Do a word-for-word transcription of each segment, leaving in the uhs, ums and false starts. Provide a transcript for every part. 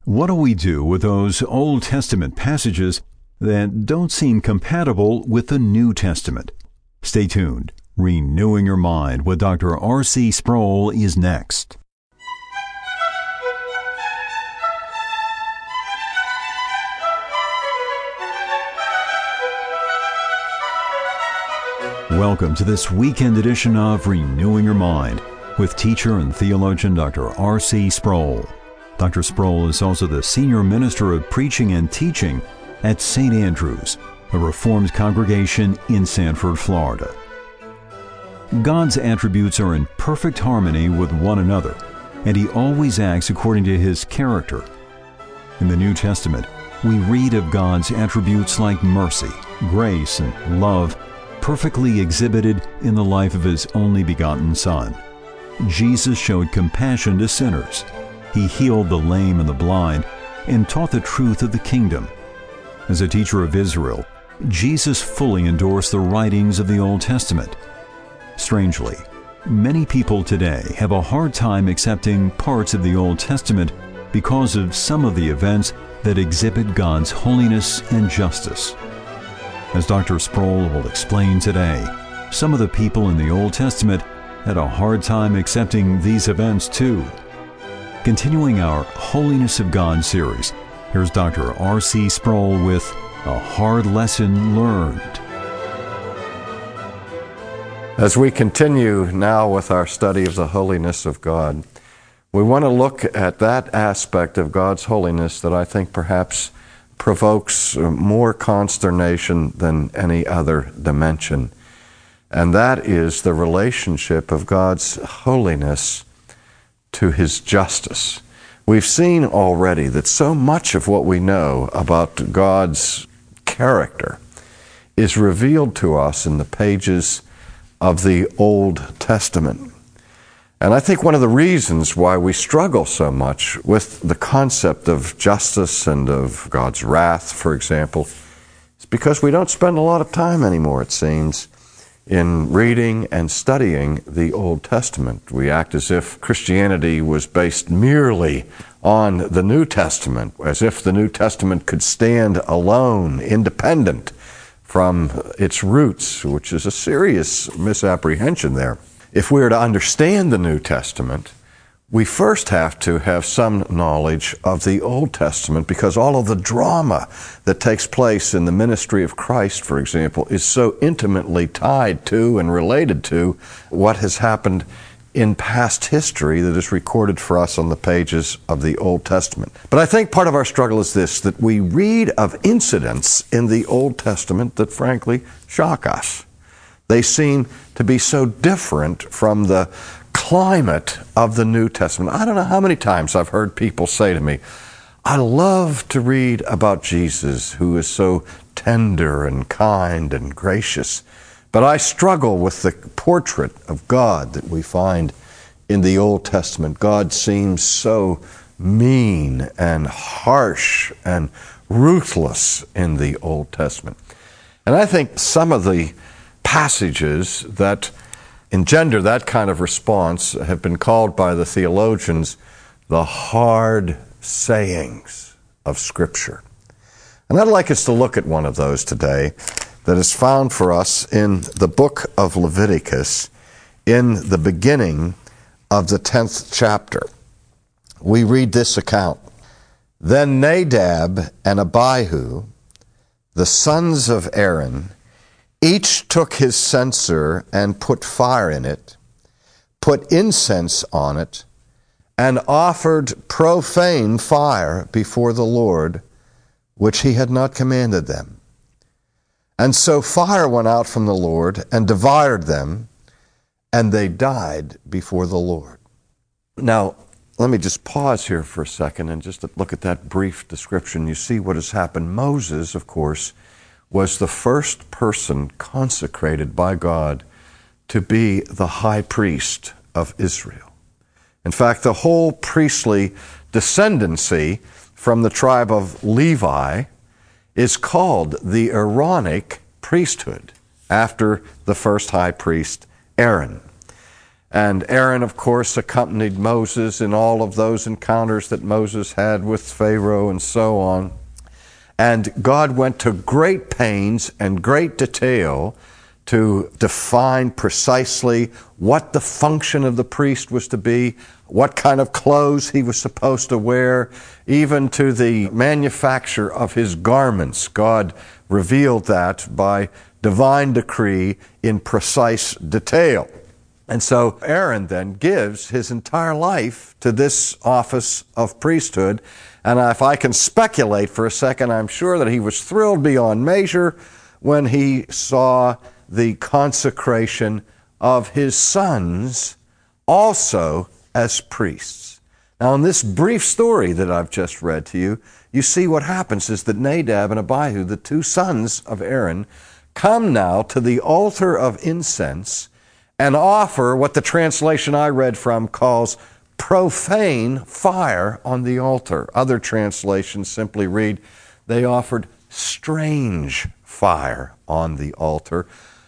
What do we do with those Old Testament passages that don't seem compatible with the New Testament? Stay tuned. Renewing Your Mind with Doctor R C Sproul is next. Welcome to this weekend edition of Renewing Your Mind with teacher and theologian Doctor R C Sproul. Doctor Sproul is also the Senior Minister of Preaching and Teaching at Saint Andrews, a Reformed congregation in Sanford, Florida. God's attributes are in perfect harmony with one another, and He always acts according to His character. In the New Testament, we read of God's attributes like mercy, grace, and love, perfectly exhibited in the life of His only begotten Son. Jesus showed compassion to sinners. He healed the lame and the blind and taught the truth of the kingdom. As a teacher of Israel, Jesus fully endorsed the writings of the Old Testament. Strangely, many people today have a hard time accepting parts of the Old Testament because of some of the events that exhibit God's holiness and justice. As Doctor Sproul will explain today, some of the people in the Old Testament had a hard time accepting these events too. Continuing our Holiness of God series, here's Doctor R C Sproul with A Hard Lesson Learned. As we continue now with our study of the holiness of God, we want to look at that aspect of God's holiness that I think perhaps provokes more consternation than any other dimension. And that is the relationship of God's holiness to His justice. We've seen already that so much of what we know about God's character is revealed to us in the pages of the Old Testament. And I think one of the reasons why we struggle so much with the concept of justice and of God's wrath, for example, is because we don't spend a lot of time anymore, it seems, in reading and studying the Old Testament. We act as if Christianity was based merely on the New Testament, as if the New Testament could stand alone, independent from its roots, which is a serious misapprehension there. If we are to understand the New Testament, we first have to have some knowledge of the Old Testament, because all of the drama that takes place in the ministry of Christ, for example, is so intimately tied to and related to what has happened in past history that is recorded for us on the pages of the Old Testament. But I think part of our struggle is this, that we read of incidents in the Old Testament that frankly shock us. They seem to be so different from the climate of the New Testament. I don't know how many times I've heard people say to me, I love to read about Jesus, who is so tender and kind and gracious, but I struggle with the portrait of God that we find in the Old Testament. God seems so mean and harsh and ruthless in the Old Testament. And I think some of the passages that engender that kind of response have been called by the theologians the hard sayings of Scripture. And I'd like us to look at one of those today that is found for us in the book of Leviticus in the beginning of the tenth chapter. We read this account. Then Nadab and Abihu, the sons of Aaron, each took his censer and put fire in it, put incense on it, and offered profane fire before the Lord, which he had not commanded them. And so fire went out from the Lord and devoured them, and they died before the Lord. Now, let me just pause here for a second and just look at that brief description. You see what has happened. Moses, of course, was the first person consecrated by God to be the high priest of Israel. In fact, the whole priestly descendancy from the tribe of Levi is called the Aaronic priesthood, after the first high priest, Aaron. And Aaron, of course, accompanied Moses in all of those encounters that Moses had with Pharaoh and so on. And God went to great pains and great detail to define precisely what the function of the priest was to be, what kind of clothes he was supposed to wear, even to the manufacture of his garments. God revealed that by divine decree in precise detail. And so Aaron then gives his entire life to this office of priesthood. And if I can speculate for a second, I'm sure that he was thrilled beyond measure when he saw the consecration of his sons also as priests. Now, in this brief story that I've just read to you, you see what happens is that Nadab and Abihu, the two sons of Aaron, come now to the altar of incense and offer what the translation I read from calls profane fire on the altar. Other translations simply read, they offered strange fire on the altar,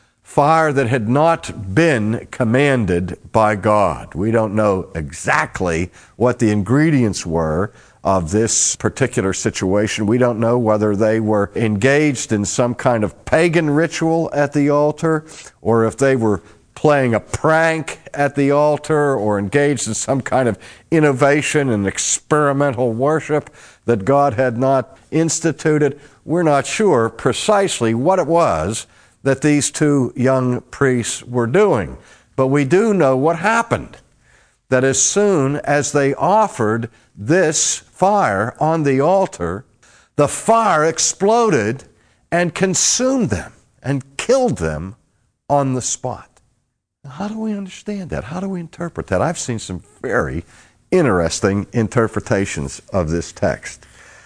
fire that had not been commanded by God. We don't know exactly what the ingredients were of this particular situation. We don't know whether they were engaged in some kind of pagan ritual at the altar, or if they were playing a prank at the altar, or engaged in some kind of innovation and experimental worship that God had not instituted. We're not sure precisely what it was that these two young priests were doing. But we do know what happened, that as soon as they offered this fire on the altar, the fire exploded and consumed them and killed them on the spot. Now, how do we understand that? How do we interpret that? I've seen some very interesting interpretations of this text.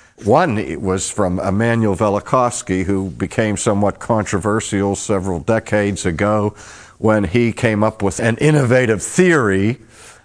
One was from Emanuel Velikovsky, who became somewhat controversial several decades ago when he came up with an innovative theory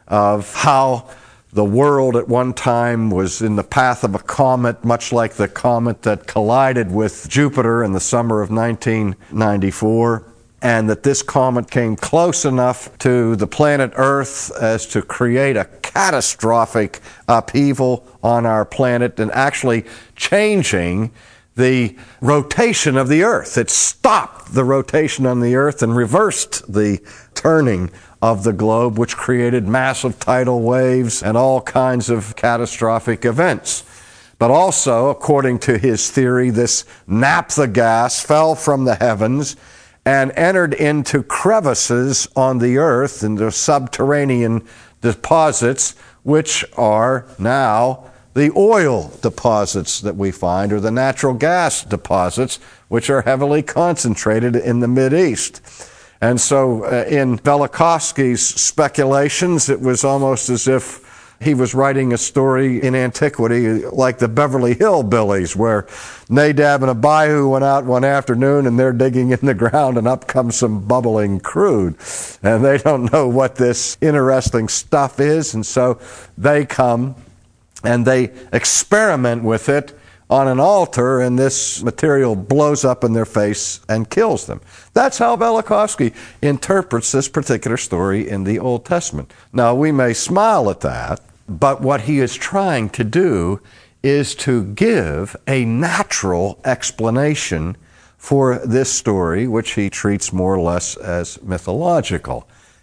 of how the world at one time was in the path of a comet, much like the comet that collided with Jupiter in the summer of nineteen ninety-four, and that this comet came close enough to the planet Earth as to create a catastrophic upheaval on our planet and actually changing the rotation of the Earth. It stopped the rotation on the Earth and reversed the turning of the globe, which created massive tidal waves and all kinds of catastrophic events. But also, according to his theory, this naphtha gas fell from the heavens and entered into crevices on the earth, into subterranean deposits, which are now the oil deposits that we find, or the natural gas deposits, which are heavily concentrated in the Mideast. And so uh, in Velikovsky's speculations, it was almost as if he was writing a story in antiquity like the Beverly Hillbillies, where Nadab and Abihu went out one afternoon and they're digging in the ground and up comes some bubbling crude. And they don't know what this interesting stuff is, and so they come and they experiment with it on an altar, and this material blows up in their face and kills them. That's how Velikovsky interprets this particular story in the Old Testament. Now, we may smile at that, but what he is trying to do is to give a natural explanation for this story, which he treats more or less as mythological.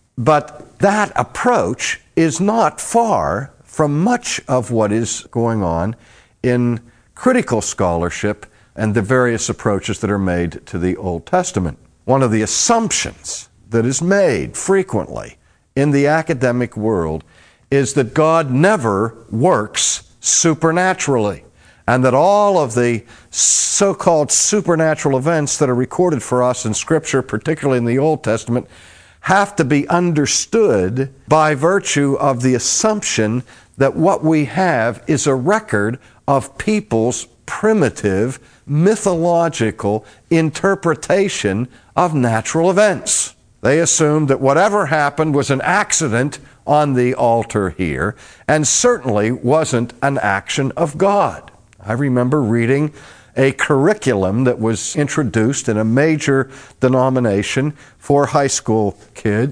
But that approach is not far from much of what is going on in critical scholarship and the various approaches that are made to the Old Testament. One of the assumptions that is made frequently in the academic world is that God never works supernaturally, and that all of the so-called supernatural events that are recorded for us in Scripture, particularly in the Old Testament, have to be understood by virtue of the assumption that what we have is a record of people's primitive, mythological interpretation of natural events. They assumed that whatever happened was an accident on the altar here, and certainly wasn't an action of God. I remember reading a curriculum that was introduced in a major denomination for high school kids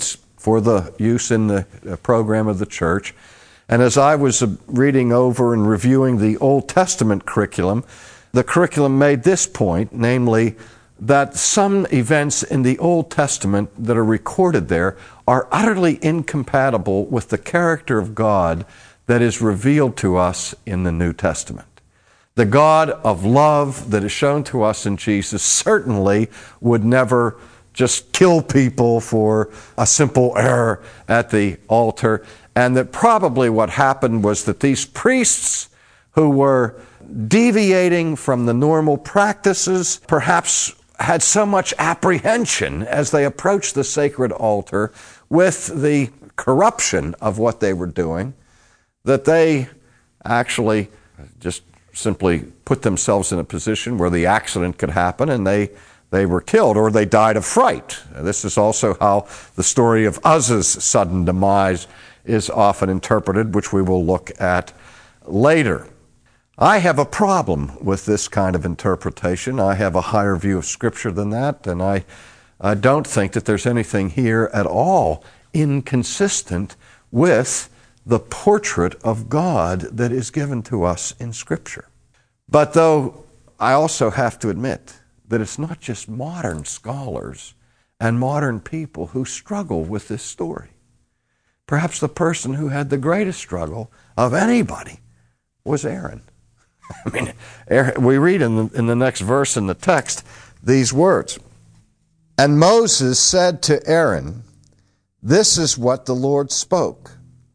for the use in the program of the church. And as I was reading over and reviewing the Old Testament curriculum, the curriculum made this point, namely that some events in the Old Testament that are recorded there are utterly incompatible with the character of God that is revealed to us in the New Testament. The God of love that is shown to us in Jesus certainly would never just kill people for a simple error at the altar, and that probably what happened was that these priests who were deviating from the normal practices perhaps had so much apprehension as they approached the sacred altar with the corruption of what they were doing that they actually just simply put themselves in a position where the accident could happen and they they were killed or they died of fright. This is also how the story of Uzzah's sudden demise is often interpreted, which we will look at later. I have a problem with this kind of interpretation. I have a higher view of Scripture than that, and I, I don't think that there's anything here at all inconsistent with the portrait of God that is given to us in Scripture. But though I also have to admit that it's not just modern scholars and modern people who struggle with this story. Perhaps the person who had the greatest struggle of anybody was Aaron. I mean, Aaron, we read in the, in the next verse in the text these words. And Moses said to Aaron, "This is what the Lord spoke,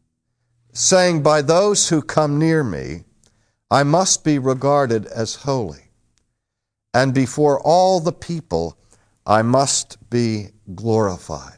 saying, by those who come near me, I must be regarded as holy. And before all the people, I must be glorified."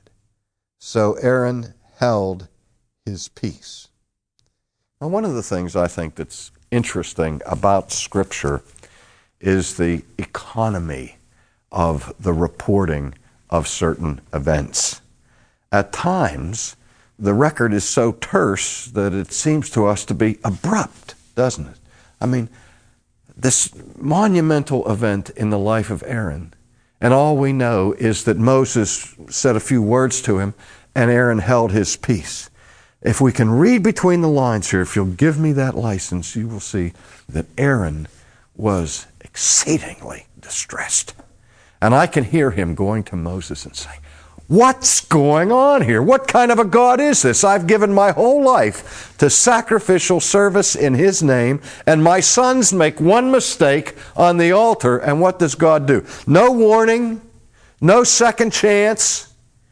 So Aaron held his peace. Now, one of the things I think that's interesting about Scripture is the economy of the reporting of certain events. At times, the record is so terse that it seems to us to be abrupt, doesn't it? I mean, this monumental event in the life of Aaron, and all we know is that Moses said a few words to him, and Aaron held his peace. If we can read between the lines here, if you'll give me that license, you will see that Aaron was exceedingly distressed. And I can hear him going to Moses and saying, "What's going on here? What kind of a God is this? I've given my whole life to sacrificial service in His name, and my sons make one mistake on the altar, and what does God do? No warning, no second chance.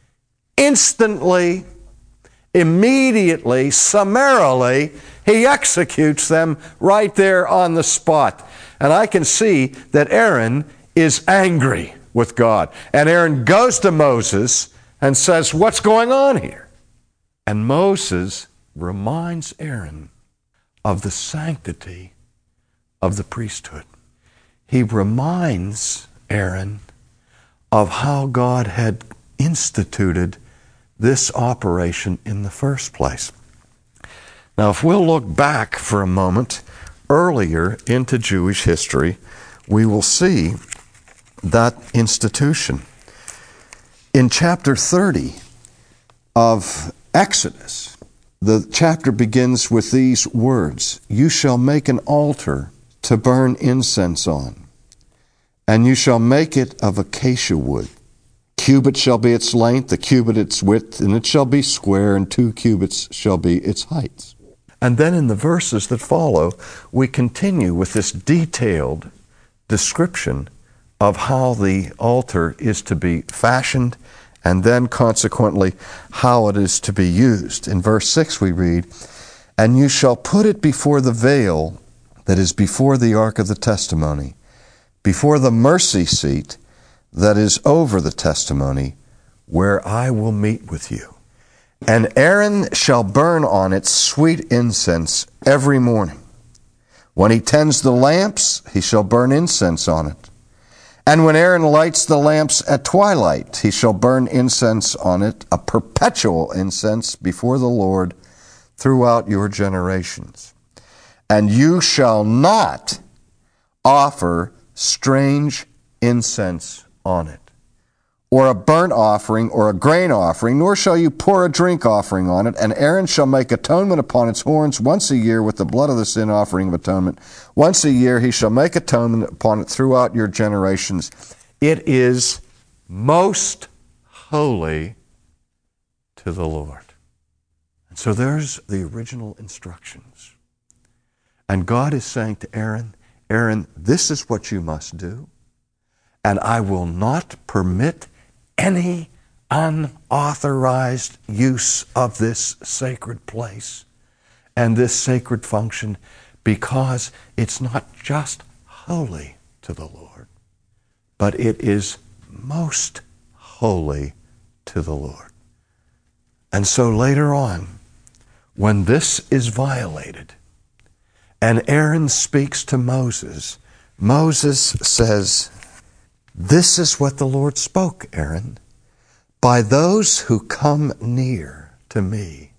Instantly, immediately, summarily, He executes them right there on the spot." And I can see that Aaron is angry with God. And Aaron goes to Moses and says, "What's going on here?" And Moses reminds Aaron of the sanctity of the priesthood. He reminds Aaron of how God had instituted this operation in the first place. Now, if we'll look back for a moment earlier into Jewish history, we will see that institution. In chapter thirty of Exodus, the chapter begins with these words, "You shall make an altar to burn incense on, and you shall make it of acacia wood. Cubit shall be its length, a cubit its width, and it shall be square, and two cubits shall be its height." And then in the verses that follow, we continue with this detailed description of how the altar is to be fashioned, and then consequently how it is to be used. In verse six we read, "And you shall put it before the veil that is before the ark of the testimony, before the mercy seat that is over the testimony, where I will meet with you. And Aaron shall burn on it sweet incense every morning. When he tends the lamps, he shall burn incense on it. And when Aaron lights the lamps at twilight, he shall burn incense on it, a perpetual incense before the Lord throughout your generations. And you shall not offer strange incense on it, or a burnt offering, or a grain offering, nor shall you pour a drink offering on it. And Aaron shall make atonement upon its horns once a year with the blood of the sin offering of atonement. Once a year he shall make atonement upon it throughout your generations. It is most holy to the Lord. And so there's the original instructions. And God is saying to Aaron, Aaron, this is what you must do, and I will not permit any unauthorized use of this sacred place and this sacred function, because it's not just holy to the Lord, but it is most holy to the Lord. And so later on, when this is violated, and Aaron speaks to Moses, Moses says, this is what the Lord spoke, Aaron. By those who come near to me,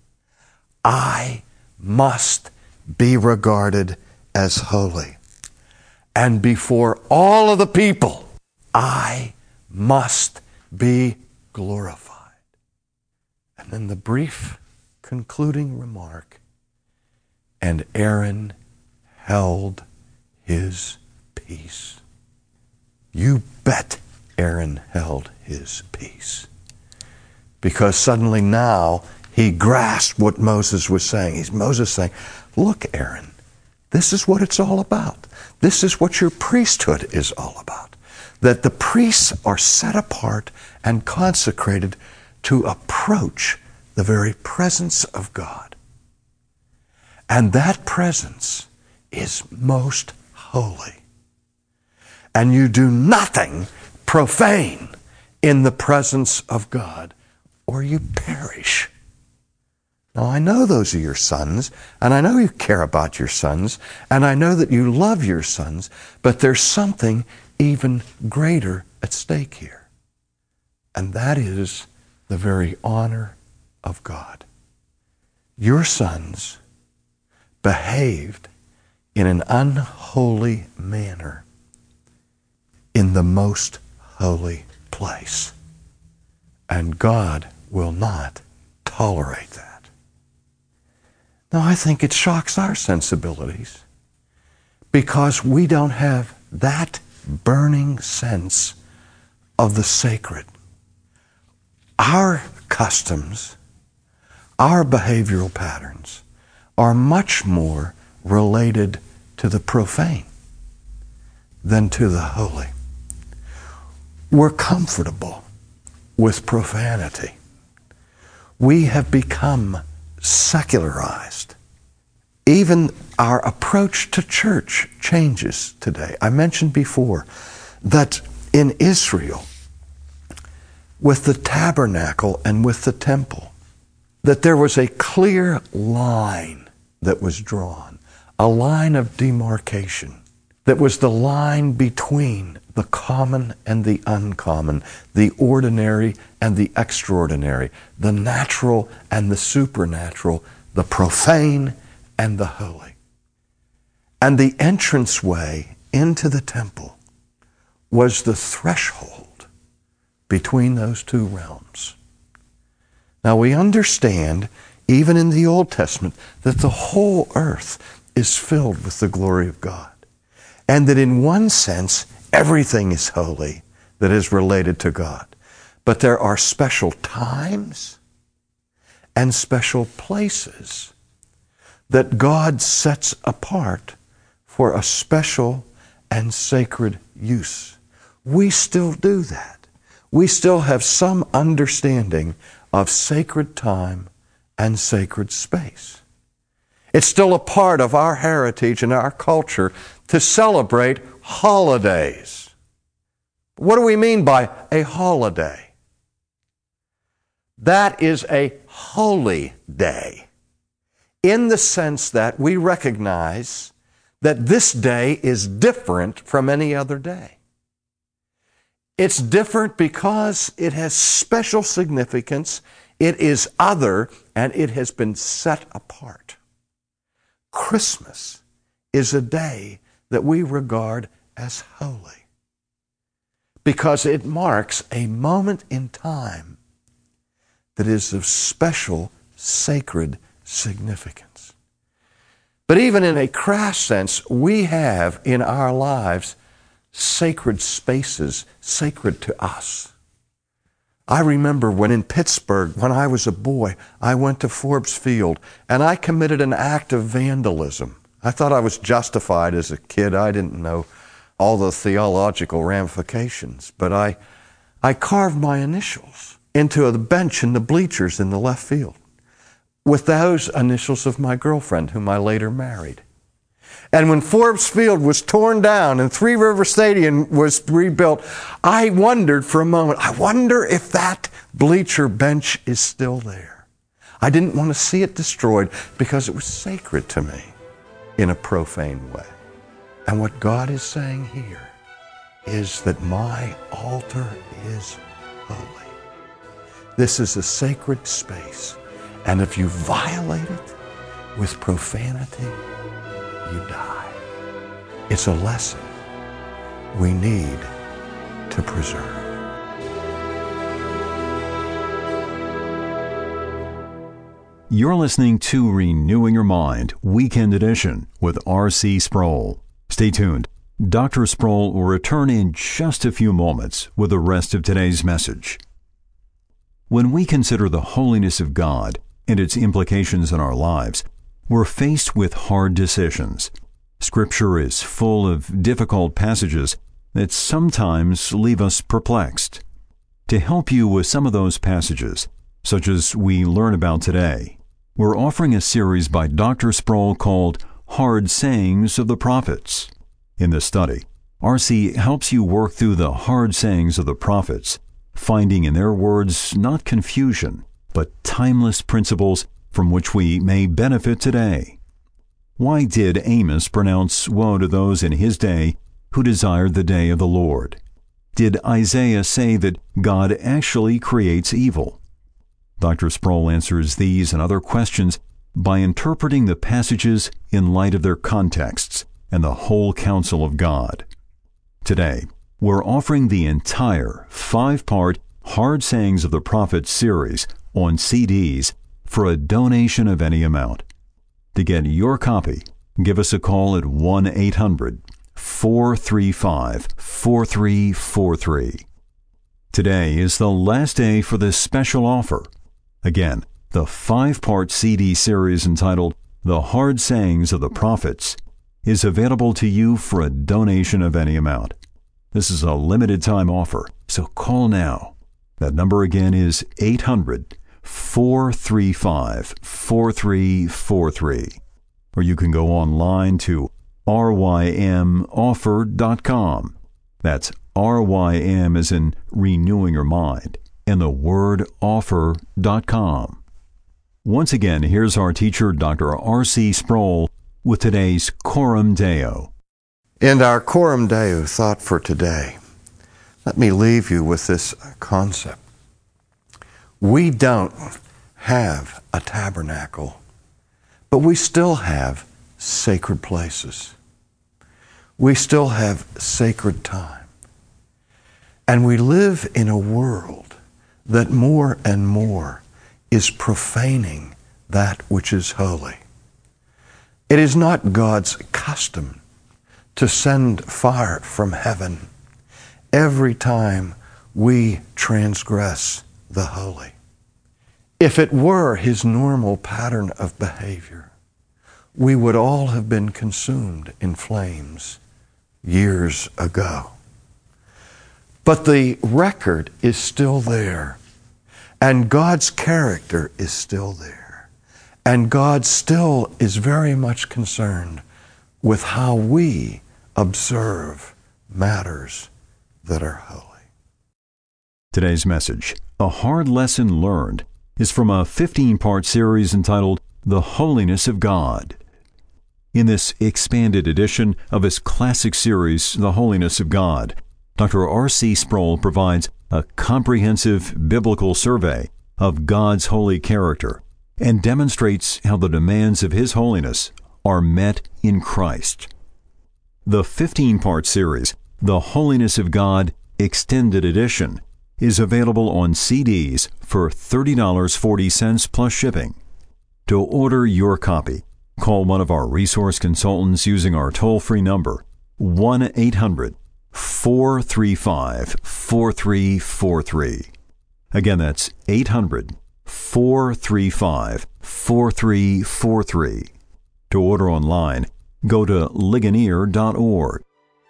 I must be regarded as holy. And before all of the people, I must be glorified. And then the brief concluding remark, and Aaron held his peace. You bet Aaron held his peace. Because suddenly now he grasped what Moses was saying. He's Moses saying, look, Aaron, this is what it's all about. This is what your priesthood is all about. That the priests are set apart and consecrated to approach the very presence of God. And that presence is most holy. And you do nothing profane in the presence of God, or you perish. Now, I know those are your sons, and I know you care about your sons, and I know that you love your sons, but there's something even greater at stake here. And that is the very honor of God. Your sons behaved in an unholy manner in the most holy place. And God will not tolerate that. Now, I think it shocks our sensibilities because we don't have that burning sense of the sacred. Our customs, our behavioral patterns are much more related to the profane than to the holy. We're comfortable with profanity. We have become secularized. Even our approach to church changes today. I mentioned before that in Israel, with the tabernacle and with the temple, that there was a clear line that was drawn, a line of demarcation that was the line between the common and the uncommon, the ordinary and the extraordinary, the natural and the supernatural, the profane and the holy. And the entranceway into the temple was the threshold between those two realms. Now we understand, even in the Old Testament, that the whole earth is filled with the glory of God. And that in one sense, everything is holy that is related to God. But there are special times and special places that God sets apart for a special and sacred use. We still do that. We still have some understanding of sacred time and sacred space. It's still a part of our heritage and our culture to celebrate holidays. What do we mean by a holiday? That is a holy day, in the sense that we recognize that this day is different from any other day. It's different because it has special significance, it is other, and it has been set apart. Christmas is a day that we regard as holy because it marks a moment in time that is of special, sacred significance. But even in a crass sense, we have in our lives sacred spaces, sacred to us. I remember when in Pittsburgh, when I was a boy, I went to Forbes Field and I committed an act of vandalism. I thought I was justified as a kid. I didn't know all the theological ramifications, but I, I carved my initials into a bench in the bleachers in the left field with those initials of my girlfriend, whom I later married. And when Forbes Field was torn down and Three River Stadium was rebuilt, I wondered for a moment, I wonder if that bleacher bench is still there. I didn't want to see it destroyed because it was sacred to me in a profane way. And what God is saying here is that my altar is holy. This is a sacred space, and if you violate it with profanity, you die. It's a lesson we need to preserve. You're listening to Renewing Your Mind, Weekend Edition with R C Sproul. Stay tuned. Doctor Sproul will return in just a few moments with the rest of today's message. When we consider the holiness of God and its implications in our lives, we're faced with hard decisions. Scripture is full of difficult passages that sometimes leave us perplexed. To help you with some of those passages, such as we learn about today, we're offering a series by Doctor Sproul called Hard Sayings of the Prophets. In this study, R C helps you work through the hard sayings of the prophets, finding in their words not confusion, but timeless principles from which we may benefit today. Why did Amos pronounce woe to those in his day who desired the day of the Lord? Did Isaiah say that God actually creates evil? Doctor Sproul answers these and other questions by interpreting the passages in light of their contexts and the whole counsel of God. Today, we're offering the entire five-part Hard Sayings of the Prophets series on C Ds for a donation of any amount. To get your copy, give us a call at one eight hundred, four three five, four three four three. Today is the last day for this special offer. Again, the five-part C D series entitled The Hard Sayings of the Prophets is available to you for a donation of any amount. This is a limited-time offer, so call now. That number again is eight hundred, four three five, four three four three. Or you can go online to r y m offer dot com. That's R Y M as in renewing your mind, and the word offer dot com. Once again, here's our teacher, Doctor R C Sproul, with today's Coram Deo. In our Coram Deo thought for today, let me leave you with this concept. We don't have a tabernacle, but we still have sacred places. We still have sacred time. And we live in a world that more and more is profaning that which is holy. It is not God's custom to send fire from heaven every time we transgress the holy. If it were his normal pattern of behavior, we would all have been consumed in flames years ago. But the record is still there, and God's character is still there, and God still is very much concerned with how we observe matters that are holy. Today's message, A Hard Lesson Learned, is from a fifteen-part series entitled The Holiness of God. In this expanded edition of his classic series, The Holiness of God, Doctor R C Sproul provides a comprehensive biblical survey of God's holy character and demonstrates how the demands of his holiness are met in Christ. The fifteen-part series, The Holiness of God, Extended Edition is available on C Ds for thirty dollars and forty cents plus shipping. To order your copy, call one of our resource consultants using our toll-free number, one eight hundred, four three five, four three four three. Again, that's eight hundred, four three five, four three four three. To order online, go to ligonier dot org.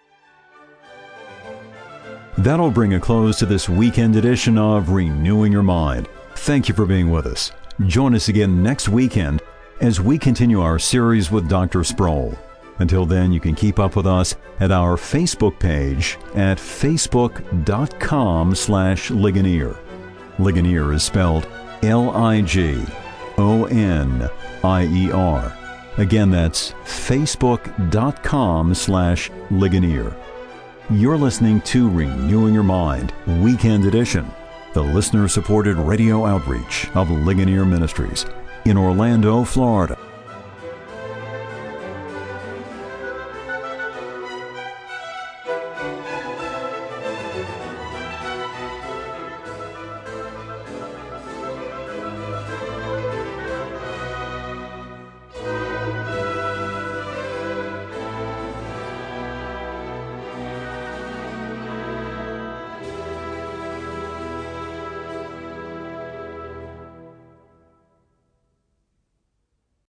That'll bring a close to this weekend edition of Renewing Your Mind. Thank you for being with us. Join us again next weekend as we continue our series with Doctor Sproul. Until then, you can keep up with us at our Facebook page at facebook.com slash Ligonier. Ligonier is spelled L I G O N I E R. Again, that's facebook.com slash Ligonier. You're listening to Renewing Your Mind, Weekend Edition, the listener-supported radio outreach of Ligonier Ministries in Orlando, Florida.